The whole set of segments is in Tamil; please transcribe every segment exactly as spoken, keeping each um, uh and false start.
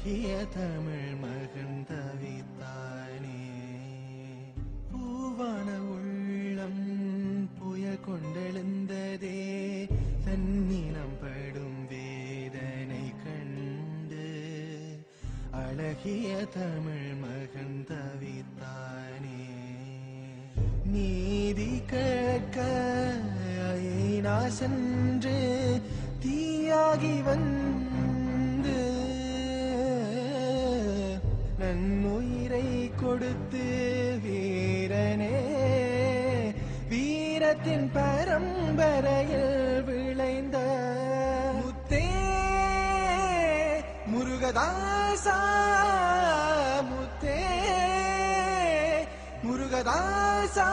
அழகிய தமிழ் மகன் தவித்தானே. பூவான உள்ளம் புயல் கொண்டெழுந்ததே, தன்னினம் படும் வேதனை கண்டு அழகிய தமிழ் மகன் தவித்தானே. நீதி கேட்க ஐநா சென்று தீயாகி வந்து நன்னுயிரை கொடுத்து வீரனே வீரத்தின் பரம்பரையில் விளைந்த முத்தே முருகதாசா, முத்தே முருகதாசா,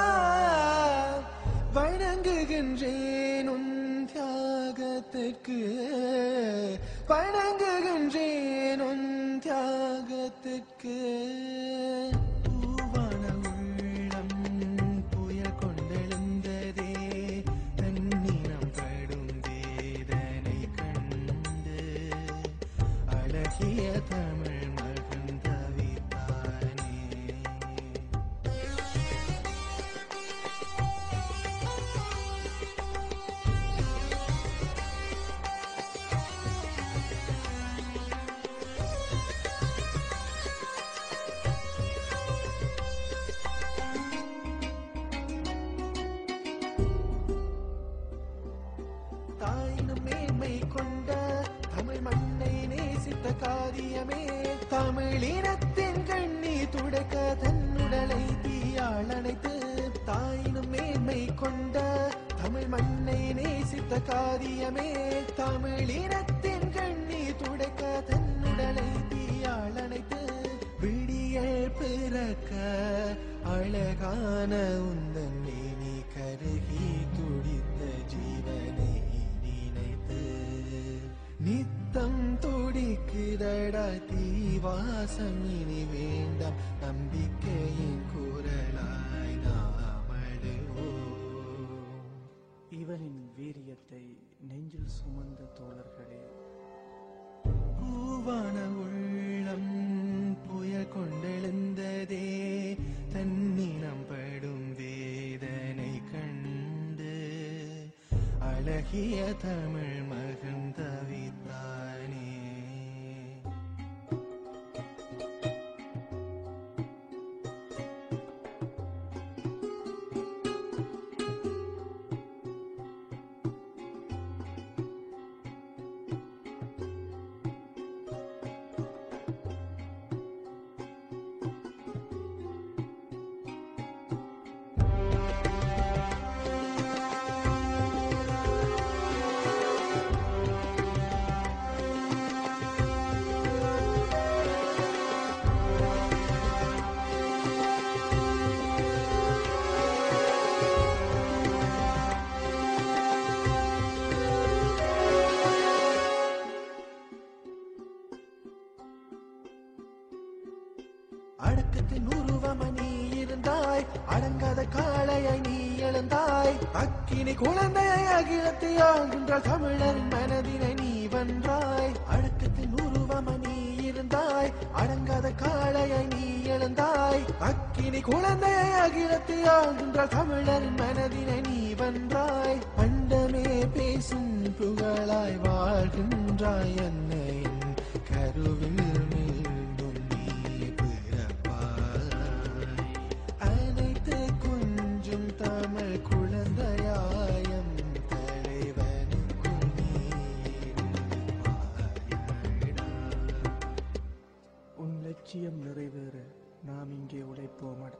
வணங்குகின்றேன் உன் தியாகத்திற்கு, வணங்குகின்றேன் உன் தியாகத்திற்கு. பூவான உள்ளம் புயல் கொண்டெழுந்ததே, தன்னினம் படும் வேதனை கண்டு அழகிய தமிழ் மகன் தவித்தானே. தாயினும் மேன்மை கொண்ட தமிழ் மண்ணை நேசித்த காரியமே, தமிழினத்தின் கண்ணீர் துடைக்க தன்னுடலை தீயால் அணைத்து. தாயினும் மேன்மை கொண்ட தமிழ் மண்ணை நேசித்த காரியமே, தமிழினத்தின் கண்ணீர் துடைக்க தன்னுடலை தீயால் அணைத்து. விடியல் பிறக்க அழகான உந்தன் நீ கருகி துடித்த ஜீவனை நித்தம் துடிக்குதடா தீவாசம், இனி வேண்டாம் நம்பிக்கையின் குரலாய் நாமழுவோம். இவனின் வீரியத்தை நெஞ்சில் சுமந்த தோழர்களே, பூவான உள்ளம் புயல் கொண்டெழுந்ததே, தன்னினம் படும் வேதனை கண்டு அழகிய தமிழ் மகன் தவித்தானே. அடக்கத்தின் உருவம நீ இருந்தாய், அடங்காத காளையை நீ எழுந்தாய். அக்கினி குழந்தையை அகிலத்தை ஆகின்ற தமிழரின் மனதினை நீ வென்றாய். அடக்கத்தின் உருவம நீ இருந்தாய், அடங்காத காளையை நீ எழுந்தாய். அக்கினி குழந்தையை அகிலத்தை ஆகின்ற தமிழரின் மனதினை நீ வென்றாய். பண்டமே பேசும் புகழாய் வாழ்கின்றாய், என்னையின் கருவில் லட்சியம் நிறைவேற நாம் இங்கே உழைப்போமட.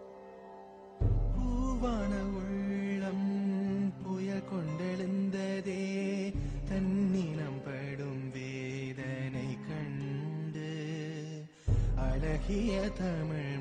பூவான உள்ளம் புயல் கொண்டெழுந்ததே, தன்னினம் படும் வேதனை கண்டு அழகிய தமிழ்